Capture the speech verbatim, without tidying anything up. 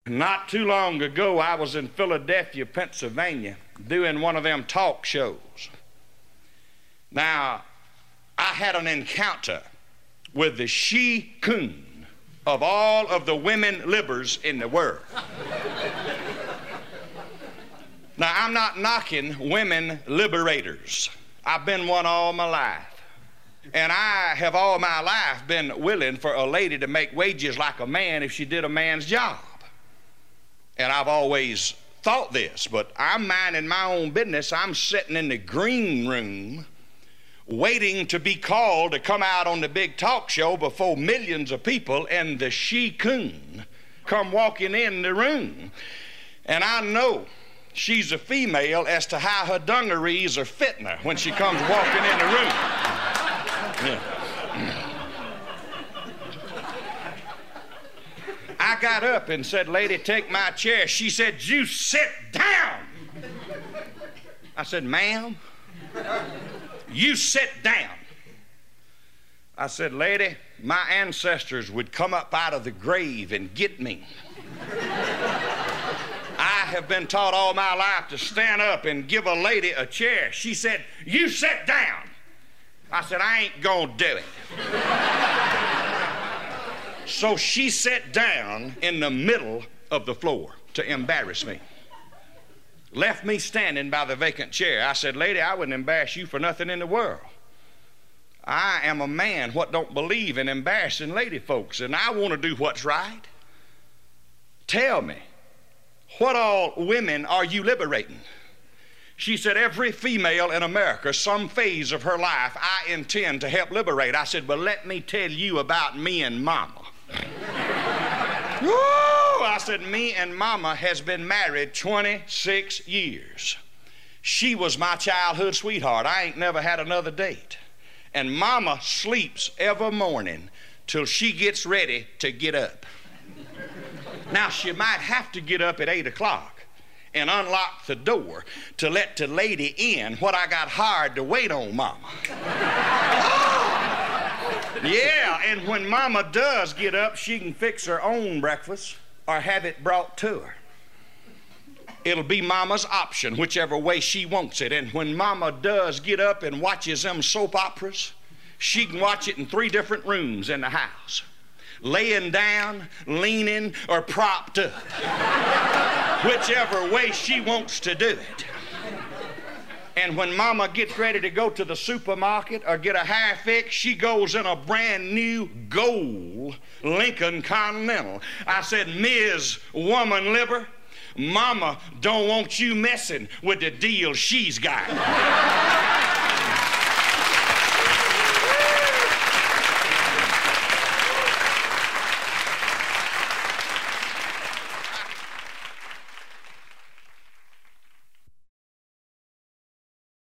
Not too long ago, I was in Philadelphia, Pennsylvania, doing one of them talk shows. Now, I had an encounter with the she-coon of all of the women libbers in the world. Now, I'm not knocking women liberators. I've been one all my life. And I have all my life been willing for a lady to make wages like a man if she did a man's job. And I've always thought this, but I'm minding my own business. I'm sitting in the green room waiting to be called to come out on the big talk show before millions of people, and the she-coon come walking in the room. And I know she's a female as to how her dungarees are fitting her when she comes walking in the room. Yeah. I got up and said, "Lady, take my chair." She said, "You sit down." I said, "Ma'am, you sit down." I said, "Lady, my ancestors would come up out of the grave and get me. I have been taught all my life to stand up and give a lady a chair." She said, "You sit down." I said, "I ain't gonna do it." So she sat down in the middle of the floor to embarrass me. Left me standing by the vacant chair. I said, "Lady, I wouldn't embarrass you for nothing in the world. I am a man what don't believe in embarrassing lady folks, and I want to do what's right. Tell me, what all women are you liberating?" She said, "Every female in America, some phase of her life, I intend to help liberate." I said, "Well, let me tell you about me and Mama." Woo! I said, "Me and Mama has been married twenty-six years. She was my childhood sweetheart. I ain't never had another date. And Mama sleeps every morning till she gets ready to get up. Now, she might have to get up at eight o'clock and unlock the door to let the lady in what I got hired to wait on Mama." Yeah, and when Mama does get up, she can fix her own breakfast or have it brought to her. It'll be Mama's option, whichever way she wants it. And when Mama does get up and watches them soap operas, she can watch it in three different rooms in the house. Laying down, leaning, or propped up. Whichever way she wants to do it. And when Mama gets ready to go to the supermarket or get a hair fix, she goes in a brand new gold Lincoln Continental. I said, "Miz Woman Liber, Mama don't want you messing with the deal she's got."